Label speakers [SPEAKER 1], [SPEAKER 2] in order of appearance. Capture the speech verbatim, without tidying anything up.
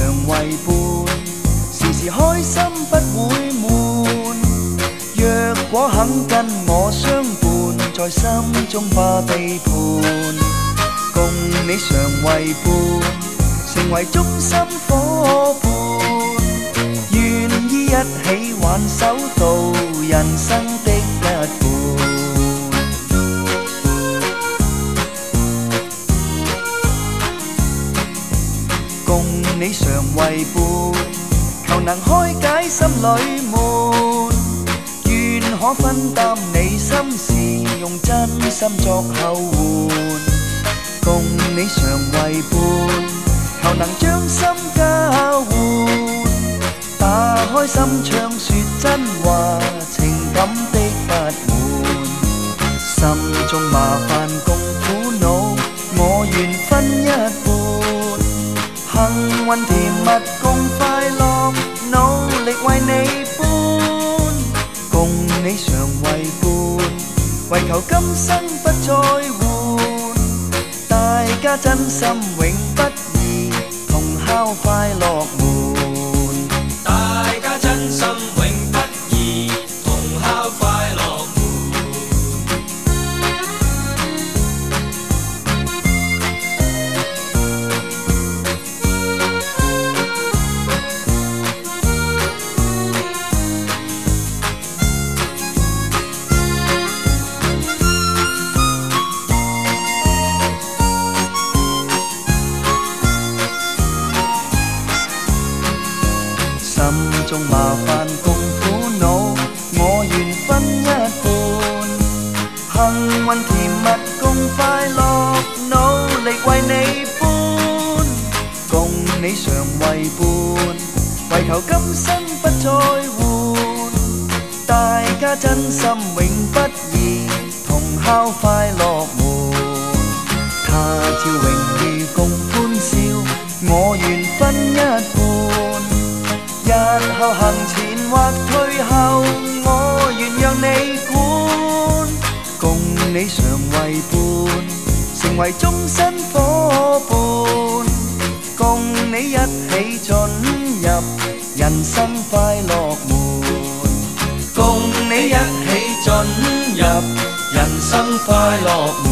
[SPEAKER 1] 為伴，時時開心不會悶。若果肯跟我相伴，在心中怕背叛。共你常為伴，成為終生夥伴，願意一起挽手到人生的一半。共你常為伴，求能開解心裏悶，願可分擔你心事，用真心作後援。共你常為伴，求能將心交換，打開心窗說真話，情感的不滿。心中麻煩共苦惱，我願分一半。幸運甜蜜共快樂，努力為你搬。共你常為伴，為求今生不再換。大家真心永不移，同敲快樂門。
[SPEAKER 2] 大家真心永不移，同敲快樂門。
[SPEAKER 1] 心中麻煩共苦惱，我願分一半。幸運甜蜜共快樂，努力為你搬。共你常為伴，為求今生不再換。大家真心永不移，同敲快樂門。他朝榮譽共歡笑，我願分一半。日後行前或退後，我願讓你管。共你常為伴，成為終身夥伴，共你一起進入人生快樂門。
[SPEAKER 2] 共你一起進入人生快樂門。